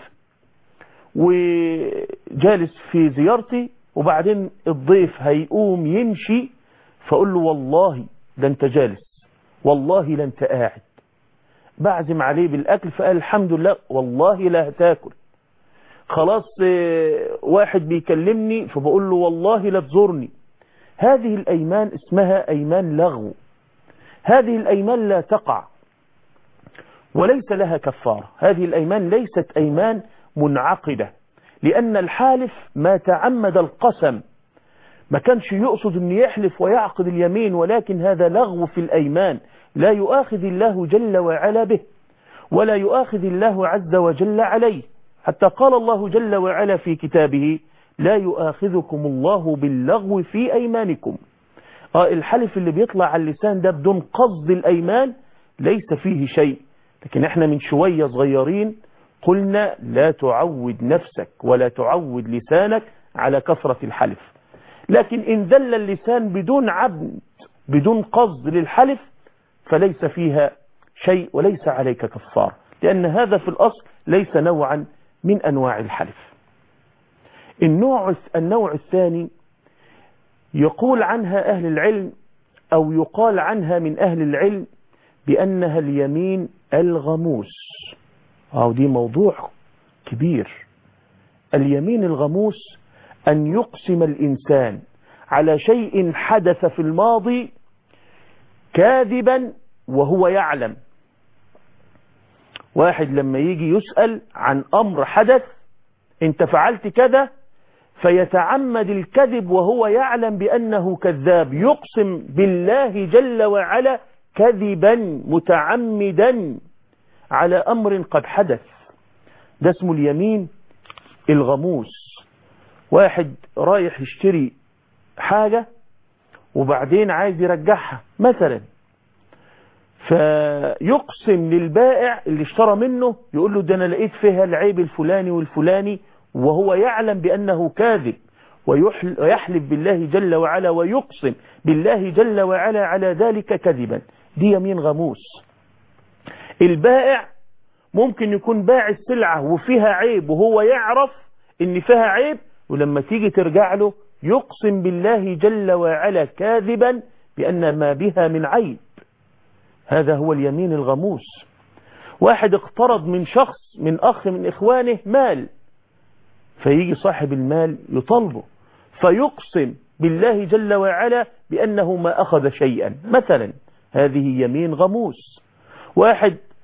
B: وجالس في زيارتي، وبعدين الضيف هيقوم يمشي، فأقول له والله ده أنت جالس، والله لا أنت قاعد. بعزم عليه بالأكل فقال الحمد لله، والله لا هتاكل. خلاص واحد بيكلمني فبقول له والله لا تزورني. هذه الأيمان اسمها أيمان لغو. هذه الأيمان لا تقع وليس لها كفارة. هذه الأيمان ليست أيمان منعقدة، لأن الحالف ما تعمد القسم، ما كانش يقصد أن يحلف ويعقد اليمين، ولكن هذا لغو في الأيمان لا يؤاخذ الله جل وعلا به، ولا يؤاخذ الله عز وجل عليه. حتى قال الله جل وعلا في كتابه: لا يؤاخذكم الله باللغو في أيمانكم. آه الحلف اللي بيطلع على اللسان ده بدون قصد الأيمان ليس فيه شيء. لكن احنا من شوية صغيرين قلنا لا تعود نفسك ولا تعود لسانك على كثرة الحلف. لكن إن ذل اللسان بدون عبد بدون قصد للحلف فليس فيها شيء وليس عليك كفار، لأن هذا في الأصل ليس نوعا من أنواع الحلف. النوع النوع الثاني يقول عنها أهل العلم أو يقال عنها من أهل العلم بأنها اليمين الغموس. أو دي موضوع كبير. اليمين الغموس أن يقسم الإنسان على شيء حدث في الماضي كاذبا وهو يعلم. واحد لما يجي يسأل عن أمر حدث، انت فعلت كذا، فيتعمد الكذب وهو يعلم بأنه كذاب، يقسم بالله جل وعلا كذبا متعمدا على أمر قد حدث. ده اسمه اليمين الغموس. واحد رايح يشتري حاجة وبعدين عايز يرجعها مثلا، فيقسم للبائع اللي اشترى منه، يقول له ده أنا لقيت فيها العيب الفلاني والفلاني، وهو يعلم بأنه كاذب، ويحلف بالله جل وعلا ويقسم بالله جل وعلا على ذلك كذبا. دي يمين غموس. البائع ممكن يكون باع السلعة وفيها عيب وهو يعرف ان فيها عيب، ولما تيجي ترجع له يقسم بالله جل وعلا كاذبا بأن ما بها من عيب. هذا هو اليمين الغموس. واحد اقترض من شخص من أخ من إخوانه مال، فيجي صاحب المال يطالبه، فيقسم بالله جل وعلا بأنه ما أخذ شيئا مثلا. هذه يمين غموس. واحد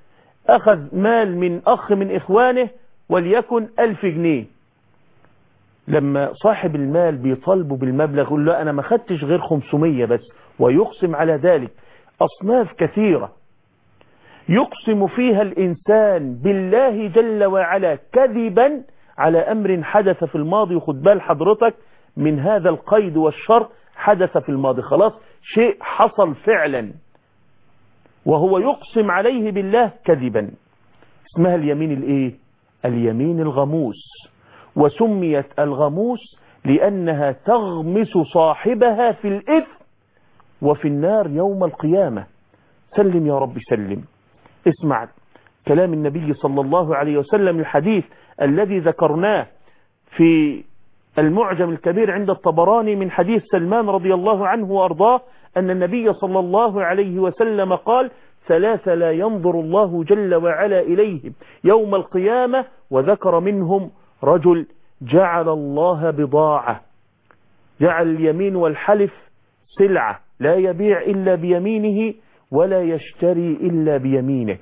B: أخذ مال من أخ من إخوانه وليكن ألف جنيه، لما صاحب المال بيطالبه بالمبلغ يقول له أنا ما خدتش غير خمسمية بس، ويقسم على ذلك. أصناف كثيرة يقسم فيها الإنسان بالله جل وعلا كذبا على أمر حدث في الماضي. وخد بال حضرتك من هذا القيد والشر، حدث في الماضي خلاص، شيء حصل فعلا وهو يقسم عليه بالله كذبا. اسمها اليمين الايه؟ اليمين الغموس. وسميت الغموس لأنها تغمس صاحبها في الإثم وفي النار يوم القيامة. سلم يا رب سلم. اسمع كلام النبي صلى الله عليه وسلم، الحديث الذي ذكرناه في المعجم الكبير عند الطبراني من حديث سلمان رضي الله عنه وأرضاه، أن النبي صلى الله عليه وسلم قال: ثلاثة لا ينظر الله جل وعلا إليهم يوم القيامة، وذكر منهم رجل جعل الله بضاعة، جعل اليمين والحلف سلعة، لا يبيع إلا بيمينه ولا يشتري إلا بيمينه.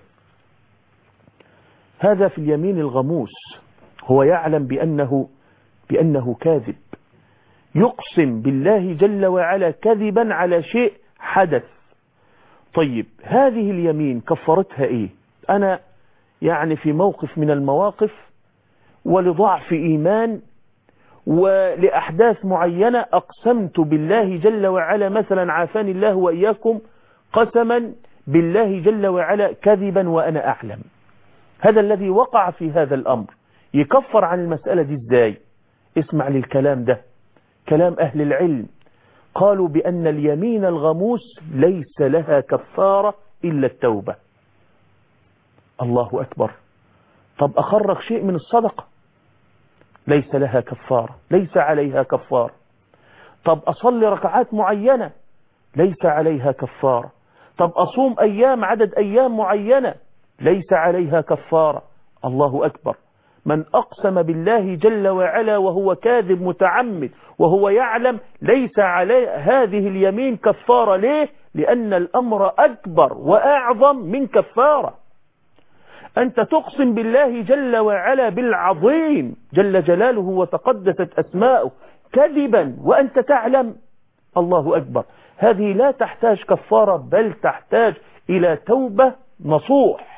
B: هذا في اليمين الغموس، هو يعلم بأنه بأنه كاذب، يقسم بالله جل وعلا كذبا على شيء حدث. طيب هذه اليمين كفرتها ايه؟ انا يعني في موقف من المواقف ولضعف ايمان ولأحداث معينة أقسمت بالله جل وعلا، مثلا عافاني الله وإياكم، قسما بالله جل وعلا كذبا وأنا أعلم. هذا الذي وقع في هذا الأمر يكفر عن المسألة دي ازاي؟ اسمع للكلام ده، كلام أهل العلم. قالوا بأن اليمين الغموس ليس لها كفارة إلا التوبة. الله أكبر. طب أخرج شيء من الصدقة، ليس لها كفارة، ليس عليها كفارة. طب أصلي ركعات معينة، ليس عليها كفارة. طب أصوم أيام عدد أيام معينة، ليس عليها كفارة. الله أكبر. من أقسم بالله جل وعلا وهو كاذب متعمد وهو يعلم ليس عليه هذه اليمين كفارة. ليه؟ لأن الأمر أكبر وأعظم من كفارة. أنت تقسم بالله جل وعلا بالعظيم جل جلاله وتقدست أسماؤه كذبا وأنت تعلم. الله أكبر. هذه لا تحتاج كفارة، بل تحتاج إلى توبة نصوح،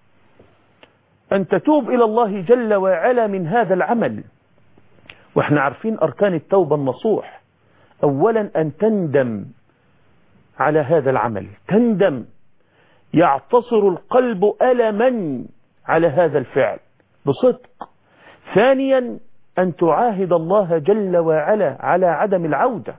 B: أن تتوب إلى الله جل وعلا من هذا العمل. وإحنا عارفين أركان التوبة النصوح. أولا أن تندم على هذا العمل، تندم، يعتصر القلب ألما على هذا الفعل بصدق. ثانيا أن تعاهد الله جل وعلا على عدم العودة،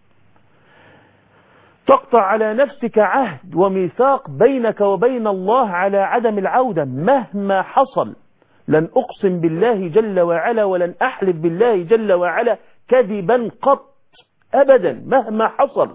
B: تقطع على نفسك عهد وميثاق بينك وبين الله على عدم العودة مهما حصل. لن أقسم بالله جل وعلا ولن أحلف بالله جل وعلا كذبا قط أبدا مهما حصل.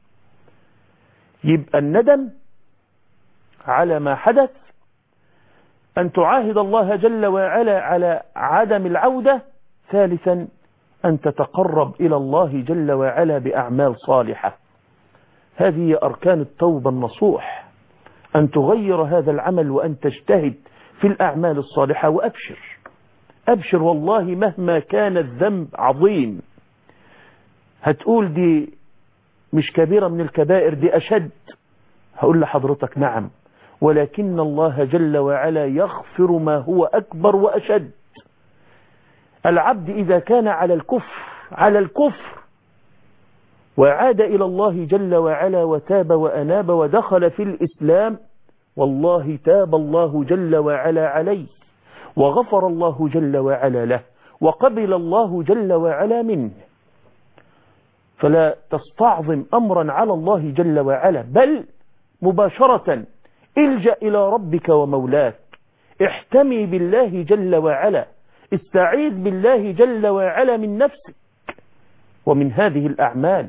B: يبقى الندم على ما حدث، أن تعاهد الله جل وعلا على عدم العودة. ثالثا أن تتقرب إلى الله جل وعلا بأعمال صالحة. هذه أركان التوبة النصوح، أن تغير هذا العمل وأن تجتهد في الأعمال الصالحة. وأبشر أبشر والله مهما كان الذنب عظيم. هتقول دي مش كبيرة من الكبائر، دي أشد. هقول لحضرتك نعم، ولكن الله جل وعلا يغفر ما هو أكبر وأشد. العبد إذا كان على الكفر على الكفر وعاد إلى الله جل وعلا وتاب وأناب ودخل في الإسلام، والله تاب الله جل وعلا عليه وغفر الله جل وعلا له وقبل الله جل وعلا منه. فلا تستعظم أمرا على الله جل وعلا، بل مباشرة الجأ إلى ربك ومولاك، احتمي بالله جل وعلا، استعيذ بالله جل وعلا من نفسك ومن هذه الأعمال.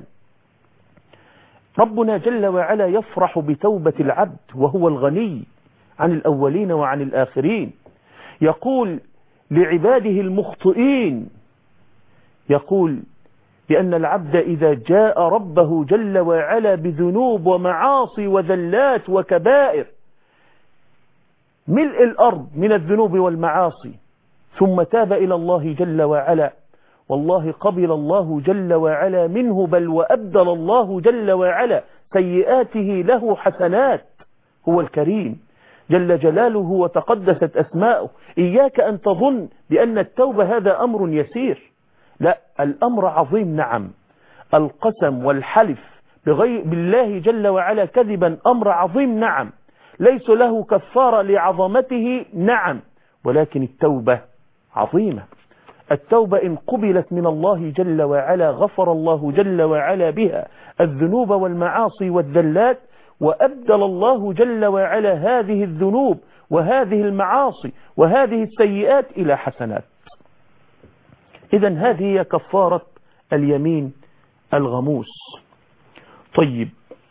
B: ربنا جل وعلا يفرح بتوبة العبد وهو الغني عن الأولين وعن الآخرين. يقول لعباده المخطئين، يقول بأن العبد إذا جاء ربه جل وعلا بذنوب ومعاصي وذلات وكبائر ملء الأرض من الذنوب والمعاصي ثم تاب إلى الله جل وعلا، والله قبل الله جل وعلا منه، بل وأبدل الله جل وعلا سيئاته له حسنات. هو الكريم جل جلاله وتقدست أسماؤه. إياك أن تظن بأن التوبة هذا أمر يسير، لا، الأمر عظيم. نعم، القسم والحلف بغير بالله جل وعلا كذبا أمر عظيم. نعم، ليس له كفارة لعظمته. نعم، ولكن التوبة عظيمة. التوبة إن قبلت من الله جل وعلا غفر الله جل وعلا بها الذنوب والمعاصي والذلات، وأبدل الله جل وعلا هذه الذنوب وهذه المعاصي وهذه السيئات إلى حسنات. إذن هذه هي كفارة اليمين الغموس. طيب،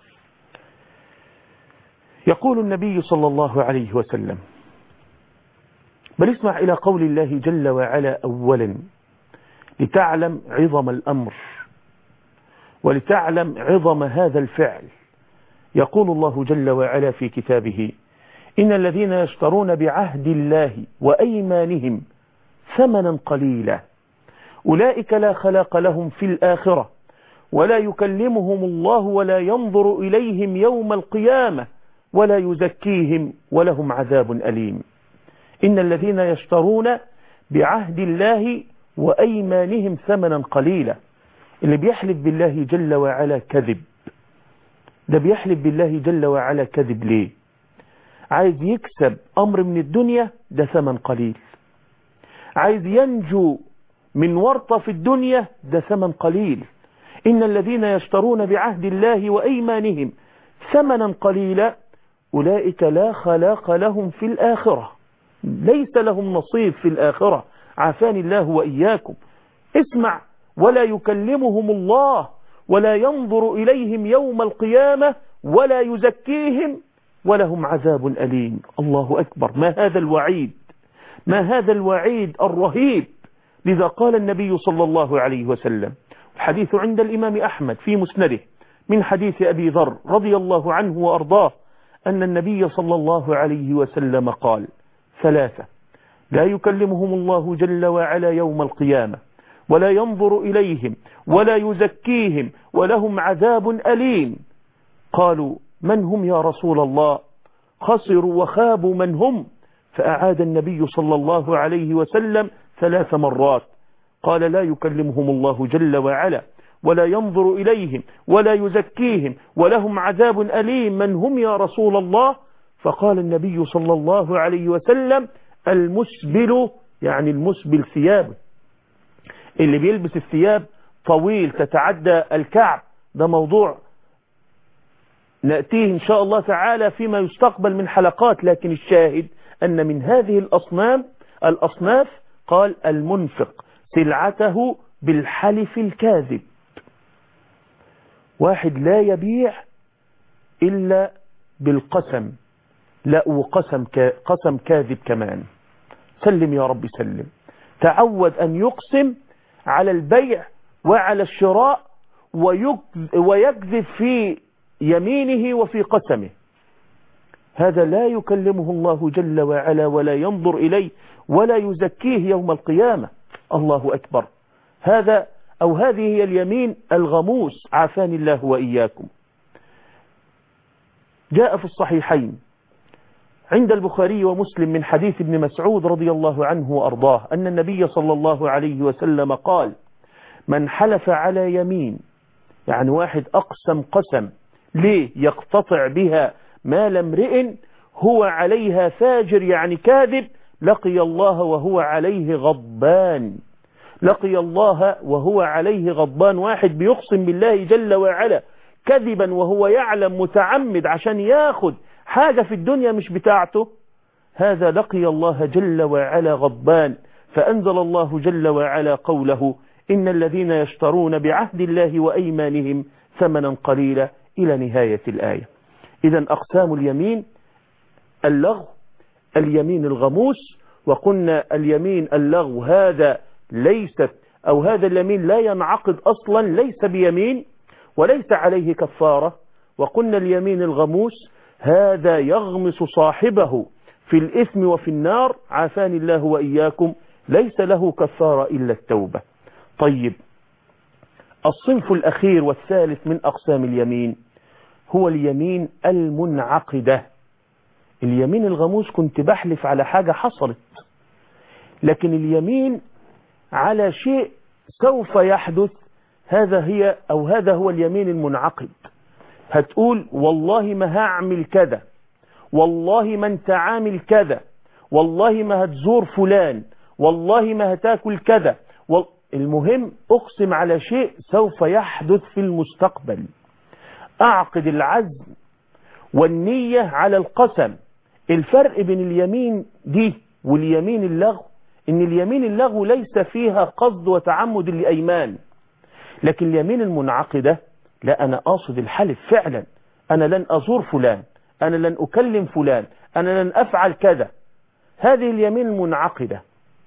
B: يقول النبي صلى الله عليه وسلم، بل اسمع إلى قول الله جل وعلا أولا لتعلم عظم الأمر ولتعلم عظم هذا الفعل. يقول الله جل وعلا في كتابه: إن الذين يشترون بعهد الله وأيمانهم ثمنا قليلا أولئك لا خلاق لهم في الآخرة ولا يكلمهم الله ولا ينظر إليهم يوم القيامة ولا يزكيهم ولهم عذاب أليم. إن الذين يشترون بعهد الله وأيمانهم ثمنا قليلا، اللي بيحلف بالله جل وعلا كذب. ده بيحلف بالله جل وعلا كذب ليه؟ عايز يكسب أمر من الدنيا، ده ثمن قليل. عايز ينجو من ورطة في الدنيا، ده ثمن قليل. إن الذين يشترون بعهد الله وأيمانهم ثمنا قليلا أولئك لا خلاق لهم في الآخرة، ليس لهم نصيب في الآخرة، عافاني الله وإياكم. اسمع: ولا يكلمهم الله ولا ينظر إليهم يوم القيامة ولا يزكيهم ولهم عذاب أليم. الله أكبر، ما هذا الوعيد، ما هذا الوعيد الرهيب. لذا قال النبي صلى الله عليه وسلم، الحديث عند الإمام أحمد في مسنده من حديث أبي ذر رضي الله عنه وأرضاه، أن النبي صلى الله عليه وسلم قال: ثلاثة لا يكلمهم الله جل وعلا يوم القيامة ولا ينظر إليهم ولا يزكيهم ولهم عذاب أليم. قالوا: من هم يا رسول الله؟ خسروا وخابوا من هم؟ فأعاد النبي صلى الله عليه وسلم ثلاث مرات، قال: لا يكلمهم الله جل وعلا ولا ينظر إليهم ولا يزكيهم ولهم عذاب أليم. من هم يا رسول الله؟ فقال النبي صلى الله عليه وسلم: المسبل، يعني المسبل ثيابه، اللي بيلبس الثياب طويل تتعدى الكعب. ده موضوع نأتيه إن شاء الله تعالى فيما يستقبل من حلقات، لكن الشاهد أن من هذه الأصنام الأصناف قال: المنفق سلعته بالحلف الكاذب. واحد لا يبيع إلا بالقسم، لا وقسم قسم كاذب كمان. سلم يا رب سلم. تعود أن يقسم على البيع وعلى الشراء ويكذب في يمينه وفي قسمه. هذا لا يكلمه الله جل وعلا ولا ينظر إليه ولا يزكيه يوم القيامة. الله أكبر. هذا أو هذه هي اليمين الغموس، عافاني الله وإياكم. جاء في الصحيحين عند البخاري ومسلم من حديث ابن مسعود رضي الله عنه وأرضاه أن النبي صلى الله عليه وسلم قال: من حلف على يمين، يعني واحد أقسم قسم ليه يقتطع بها مال امرئ هو عليها فاجر، يعني كاذب، لقي الله وهو عليه غضبان. لقي الله وهو عليه غضبان. واحد بيقسم بالله جل وعلا كذبا وهو يعلم متعمد عشان ياخد حاجة في الدنيا مش بتاعته، هذا لقي الله جل وعلا غضبان. فأنزل الله جل وعلا قوله: إن الذين يشترون بعهد الله وأيمانهم ثمنا قليلا إلى نهاية الآية. إذن أقسام اليمين: اللغو، اليمين الغموس. وقلنا اليمين اللغو هذا ليست أو هذا اليمين لا ينعقد أصلا، ليس بيمين وليس عليه كفارة. وقلنا اليمين الغموس هذا يغمس صاحبه في الإثم وفي النار عافاني الله وإياكم ليس له كفارة إلا التوبة. طيب، الصنف الأخير والثالث من أقسام اليمين هو اليمين المنعقدة. اليمين الغموس كنت بحلف على حاجة حصلت، لكن اليمين على شيء سوف يحدث، هذا هي أو هذا هو اليمين المنعقد. هتقول والله ما هعمل كذا، والله ما انت عامل كذا، والله ما هتزور فلان، والله ما هتاكل كذا، المهم أقسم على شيء سوف يحدث في المستقبل. أعقد العزم والنية على القسم. الفرق بين اليمين دي واليمين اللغو إن اليمين اللغو ليس فيها قصد وتعمد لأيمان، لكن اليمين المنعقدة لا، أنا قاصد الحلف فعلا، أنا لن أزور فلان، أنا لن أكلم فلان، أنا لن أفعل كذا. هذه اليمين المنعقدة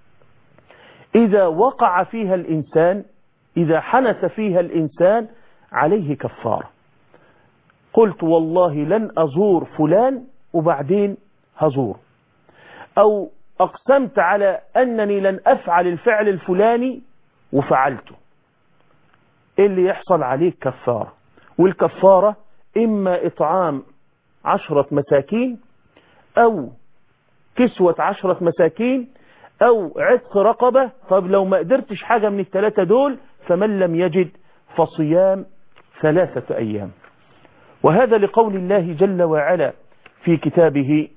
B: إذا وقع فيها الإنسان، إذا حنث فيها الإنسان عليه كفارة. قلت والله لن أزور فلان وبعدين هزور، أو أقسمت على أنني لن أفعل الفعل الفلاني وفعلته، إيه اللي يحصل عليك؟ كفارة. والكفارة إما إطعام عشرة مساكين، أو كسوة عشرة مساكين، أو عتق رقبة. طب لو ما قدرتش حاجة من الثلاثة دول فمن لم يجد فصيام ثلاثة أيام. وهذا لقول الله جل وعلا في كتابه: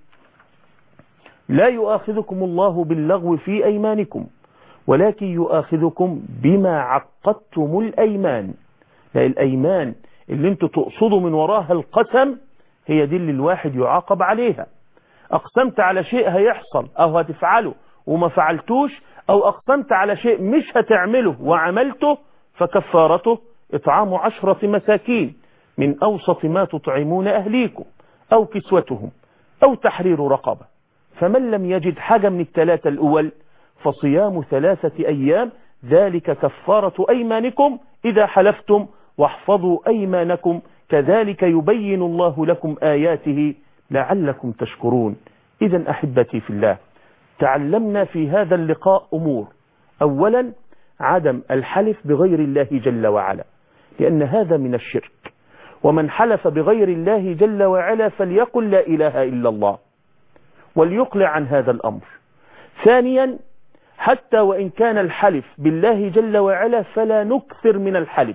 B: لا يؤاخذكم الله باللغو في أيمانكم ولكن يؤاخذكم بما عقدتم الأيمان. لا، الأيمان اللي انتوا تقصدوا من وراها القسم هي دي اللي الواحد يعاقب عليها. أقسمت على شيء هيحصل أو هتفعله وما فعلتوش، أو أقسمت على شيء مش هتعمله وعملته، فكفارته إطعام عشرة مساكين من أوسط ما تطعمون أهليكم، أو كسوتهم، أو تحرير رقبة. فمن لم يجد حاجة من الثلاثة الأول فصيام ثلاثة أيام، ذلك كفارة أيمانكم إذا حلفتم، واحفظوا أيمانكم كذلك يبين الله لكم آياته لعلكم تشكرون. إذا أحبتي في الله، تعلمنا في هذا اللقاء أمور. أولا، عدم الحلف بغير الله جل وعلا، لأن هذا من الشرك، ومن حلف بغير الله جل وعلا فليقل لا إله إلا الله وليقلع عن هذا الأمر. ثانيا، حتى وإن كان الحلف بالله جل وعلا فلا نكثر من الحلف.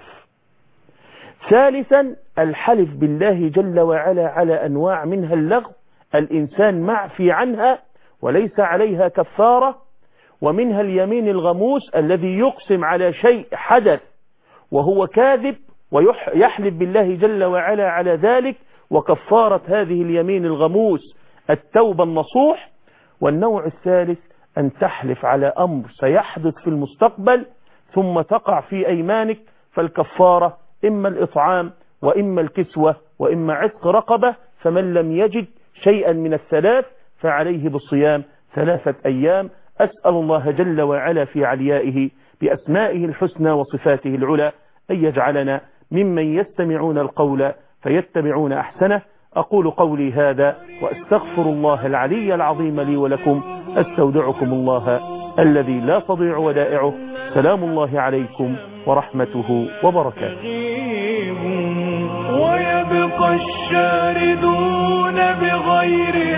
B: ثالثا، الحلف بالله جل وعلا على أنواع منها اللغو، الإنسان معفي عنها وليس عليها كفارة، ومنها اليمين الغموس الذي يقسم على شيء حدث وهو كاذب ويحلف بالله جل وعلا على ذلك، وكفارة هذه اليمين الغموس التوبة النصوح. والنوع الثالث أن تحلف على أمر سيحدث في المستقبل ثم تقع في أيمانك، فالكفارة إما الإطعام وإما الكسوة وإما عتق رقبة. فمن لم يجد شيئا من الثلاث فعليه بالصيام ثلاثة أيام. أسأل الله جل وعلا في عليائه بأسمائه الحسنى وصفاته العلى أن يجعلنا ممن يستمعون القول فيتبعون أحسنه. أقول قولي هذا وأستغفر الله العلي العظيم لي ولكم. أستودعكم الله الذي لا تضيع ودائعه. سلام الله عليكم ورحمته وبركاته.
A: ويبقى الشاردون بغير